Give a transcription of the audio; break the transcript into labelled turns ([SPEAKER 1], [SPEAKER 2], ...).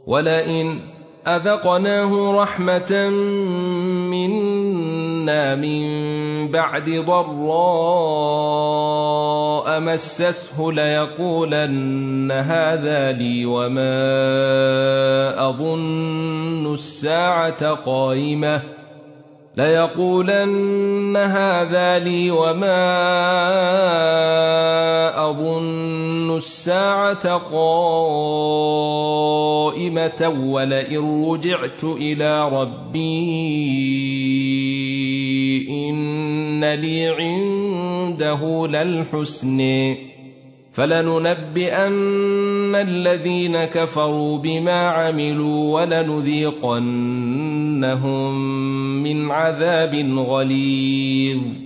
[SPEAKER 1] ولئن أذقناه رحمة منا من بعد ضراء مسته ليقولن هذا لي وما أظن الساعة قائمة ولئن رجعت إلى ربي إن لي عنده للحسن فلننبئن الذين كفروا بما عملوا ولنذيقنهم من عذاب غليظ